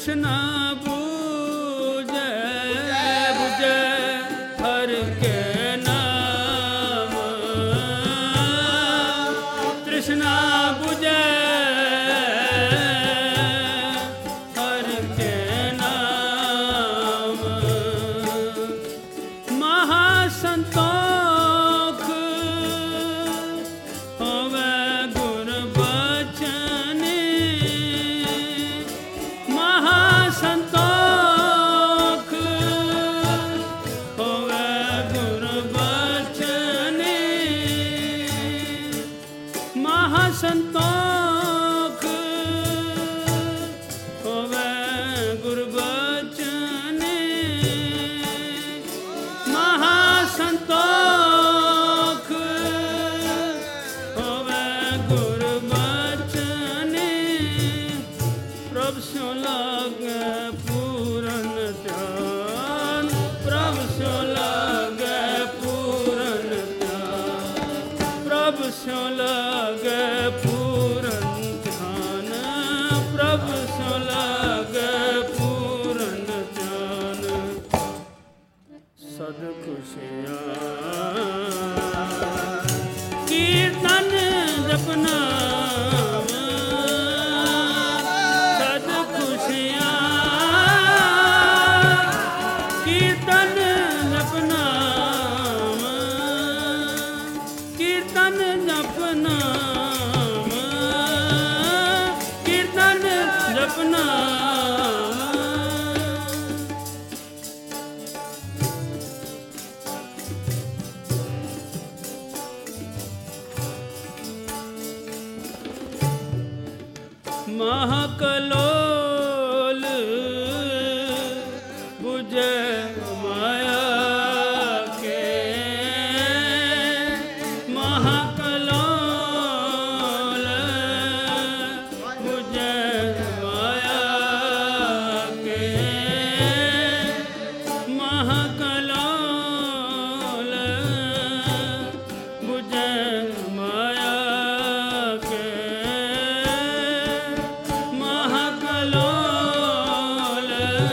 ਤ੍ਰਿਸ਼ਨਾ ਬੂਝੈ ਬੁਝੈ ਹਰਿ ਕੇ ਨਾਮ ਤ੍ਰਿਸ਼ਨਾ ਬੁਝੈ ਹਰਿ ਕੇ ਨਾਮ ਮਹਾ ਸੰਤੋਖ ਹੋਵੇ ਗੁਰ ਬਚਨੇ ਮਹਾ ਸੰਤੋਖ ਹੋਵੇ ਗੁਰ ਬਚਨੇ ਮਹਾ ਸੰਤੋਖ ਹੋਵੇ ਗੁਰ ਬਚਨੇ ਮਹਾ ਸੰਤੋਖ ਹੋਵੇ ਗੁਰ ਬਚਨੇ ਪ੍ਰਭ ਸਿਉ ਲਾਗੈ ਪੂਰਨ ਧਿਆਨ ਪ੍ਰਭ ਸਿਉ ਲਾਗੈ ਪੂਰਨ ਧਿਆਨ ਪ੍ਰਭ ਸਿਉ ਲਾਗੈ ਪੂਰਨ ਧਿਆਨ ਪ੍ਰਭ ਸਿਉ ਲਾਗੈ ਪੂਰਨ ਧਿਆਨ ਸਦ ਖੁਸ਼ੀਆਂ ਕੀਰਤਨ ਜਪਨਾ ਸਦ ਖੁਸ਼ੀਆਂ ਕੀਰਤਨ ਜਪਨਾ ਕੀਰਤਨ ਜਪਨਾ ਕੀਰਤਨ ਜਪਨਾ ਮਹਾਕਲੋਲ ਬੁਝੈ ਮਾਇਆ ਕੇ ਮਹਾਕਲੋਲ ਬੁਝੈ ਮਾਇਆ ਕੇ ਮਹਾਕਲੋਲ ਬੁਝੈ ਮਾਇਆ ਕੇ ਮਹਾਕਲੋਲ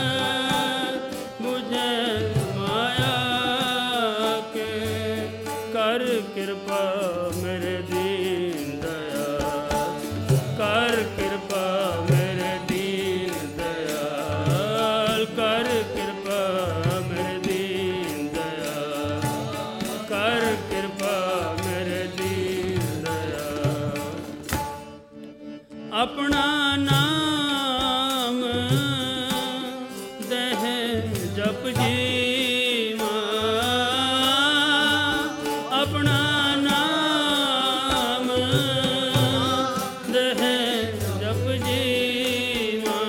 ਬੁਝੈ ਮਾਇਆ ਕੇ ਕਰ ਕਿਰਪਾ ਮੇਰੇ ਦੀਨ ਦਇਆਲ ਕਰ ਕਿਰਪਾ ਮੇਰੇ ਦੀਨ ਦਇਆਲ ਕਰ ਕਿਰਪਾ ਮੇਰੇ ਦੀਨ ਦਇਆਲ ਕਰ ਕਿਰਪਾ ਮੇਰੇ ਦੀਨ ਦਇਆਲ ਆਪਣਾ ਨਾਮ ਦਹਿ ਜਪ ਜੀਵਾ ਆਪਣਾ ਨਾਮ ਦਹਿ ਜਪ ਜੀਵਾ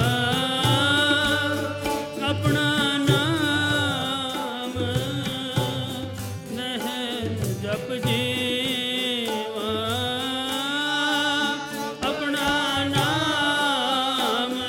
ਆਪਣਾ ਨਾਮ ਦਹਿ ਜਪ ਜੀਵਾ ਆਪਣਾ ਨਾਮ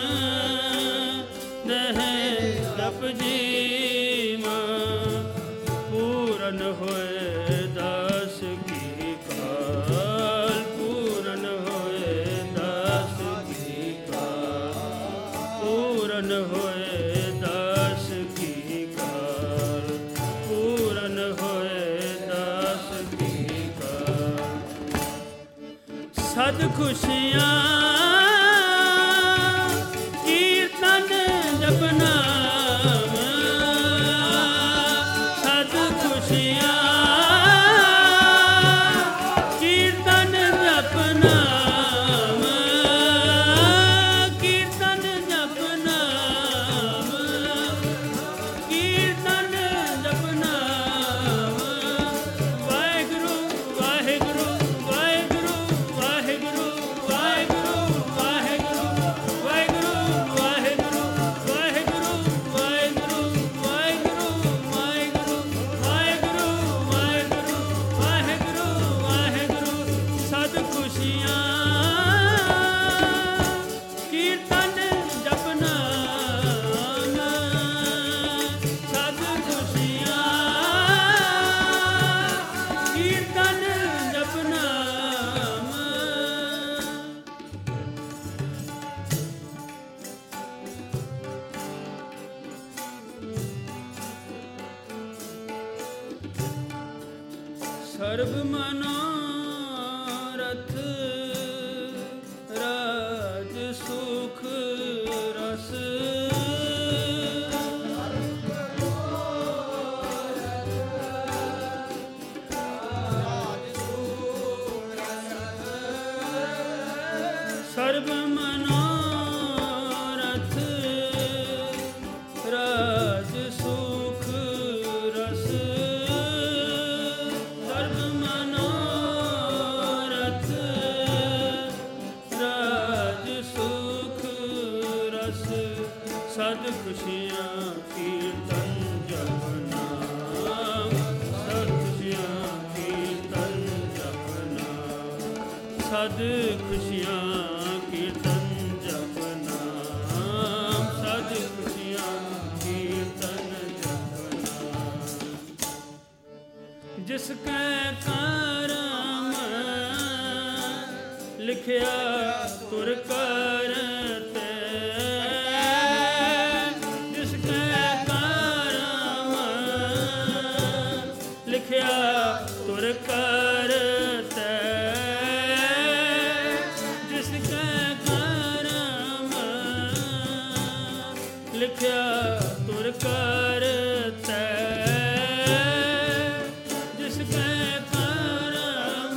ਦਹਿ ਜਪ ਜੀਵਾ ਪੂਰਨ ਹੋਏ ਦਾਸ ਕੀ ਕਾਲ ਪੂਰਨ ਹੋਏ ਦਾਸ ਕੀ ਕਾਲ ਪੂਰਨ ਹੋਏ ਦਾਸ ਕੀ ਕਾਲ ਪੂਰਨ ਹੋਏ ਦਾਸ ਕੀ ਕਾਲ ਸਦ ਖੁਸ਼ੀਆਂ ਕੀਰਤਨ ਜਪਨਾ ਸਦ ਖੁਸ਼ੀਆਂ ਕੀਰਤਨ ਜਪਨਾ ਕੀਰਤਨ ਜਪਨਾ ਕੀਰਤਨ ਜਪਨਾ ਵਾਹਿਗੁਰੂ ਵਾਹਿਗੁਰੂ ਵਾਹਿਗੁਰੂ ਵਾਹਿਗੁਰੂ ਵਾਹਿਗੁਰੂ ਸਰਬ ਮਨੋਰਥ ਰਾਜ ਸੁਖ ਰਸ ਸਰਬ ਮਨੋਰਥ ਰਾਜ ਸੁਖ ਰਸ ਸਰਬ ਮਨੋਰਥ ਰਾਜ ਸੁਖ ਰਸ ਸਦ ਖੁਸ਼ੀਆਂ ਕੀਰਤਨ ਜਪਨਾ ਸਦ ਖੁਸ਼ੀਆਂ ਕੀਰਤਨ ਜਪਨਾ ਸਦ ਖੁਸ਼ੀਆਂ ਕੀਰਤਨ ਜਪਨਾ ਸਦ ਖੁਸ਼ੀਆਂ ਕੀਰਤਨ ਜਪਨਾ ਜਿਸ ਕੈ ਕਰਮ ਲਿਖਿਆ ਤੁਰ ਕਰਤੇ ਜਿਸ ਕੈ ਕਰਮ ਲਿਖਿਆ ਤੁਰ ਕਰਤੇ ਜਿਸ ਕੈ ਕਰਮ ਲਿਖਿਆ ਤੁਰ ਕਰਤੇ ਜਿਸ ਕੈ ਕਰਮ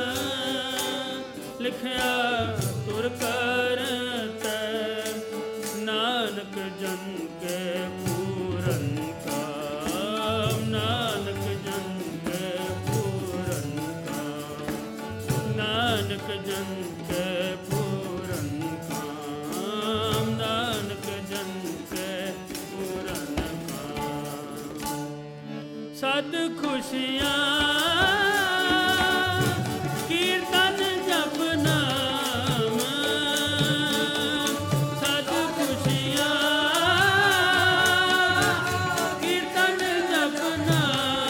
ਲਿਖਿਆ ਤੁਰ ਕਰਤੇ ਨਾਨਕ ਜਨ ਕੇ ਪੂਰਨ ਕਾਮ ਨਾਨਕ ਜਨ ਕੇ ਪੂਰਨ ਕਾਮ ਨਾਨਕ ਜਨ ਕੇ ਪੂਰਨ ਕਾਮ ਨਾਨਕ ਜਨ ਕੇ ਪੂਰਨ ਕਾਮ ਸਦ ਖੁਸ਼ੀਆਂ ਕੀਰਤਨ ਜਪਨਾ ਸਦ ਖੁਸ਼ੀਆਂ ਕੀਰਤਨ ਜਪਨਾ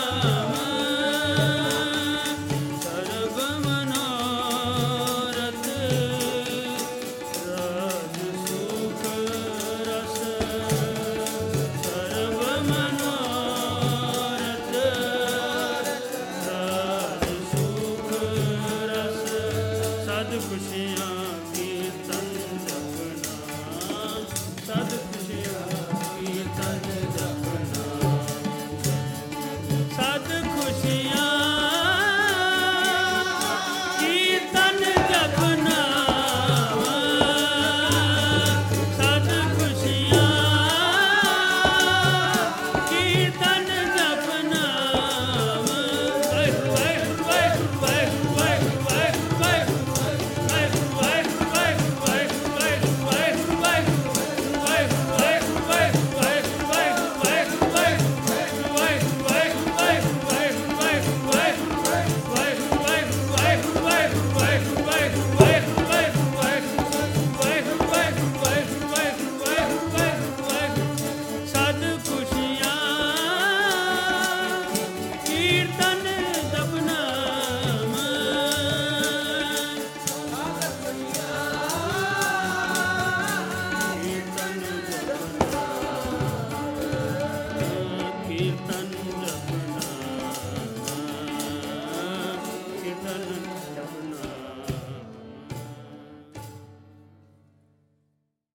ਸਰਬ ਮਨੋਰਥ ਰਾਜ ਸੁਖ ਰਸ ਸਰਬ ਮਨੋਰਥ ਰਾਜ ਸੁਖ ਰਸ ਸਦ ਖੁਸ਼ੀਆਂ